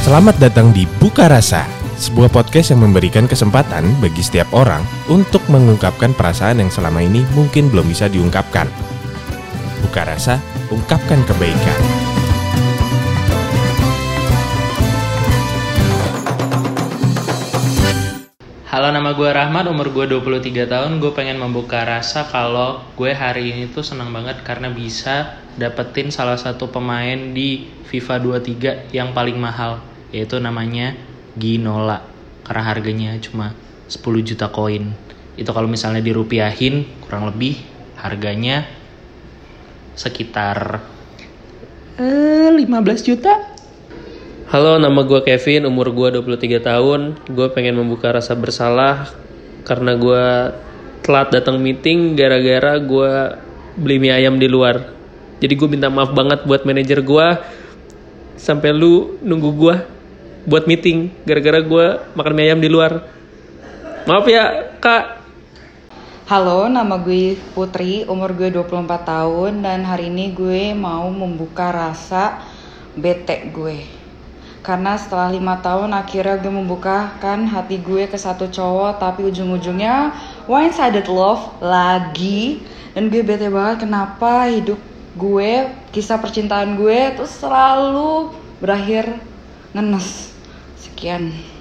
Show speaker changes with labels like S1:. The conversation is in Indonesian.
S1: Selamat datang di Buka Rasa, sebuah podcast yang memberikan kesempatan bagi setiap orang untuk mengungkapkan perasaan yang selama ini mungkin belum bisa diungkapkan. Buka Rasa, ungkapkan kebaikan.
S2: Halo, nama gue Rahmat, umur gue 23 tahun. Gue pengen membuka rasa kalau gue hari ini tuh senang banget karena bisa dapetin salah satu pemain di FIFA 23 yang paling mahal, yaitu namanya Ginola. Karena harganya cuma 10 juta koin. Itu kalau misalnya dirupiahin kurang lebih harganya sekitar 15 juta.
S3: Halo, nama gue Kevin, umur gue 23 tahun. Gue pengen membuka rasa bersalah karena gue telat datang meeting gara-gara gue beli mie ayam di luar. Jadi gue minta maaf banget buat manajer gue sampai lu nunggu gue buat meeting gara-gara gue makan mie ayam di luar. Maaf ya, Kak.
S4: Halo, nama gue Putri, umur gue 24 tahun dan hari ini gue mau membuka rasa bete gue. Karena setelah 5 tahun akhirnya gue membukakan hati gue ke satu cowok, tapi ujung-ujungnya one-sided love lagi. Dan gue bete banget kenapa hidup gue, kisah percintaan gue tuh selalu berakhir ngenes. Sekian.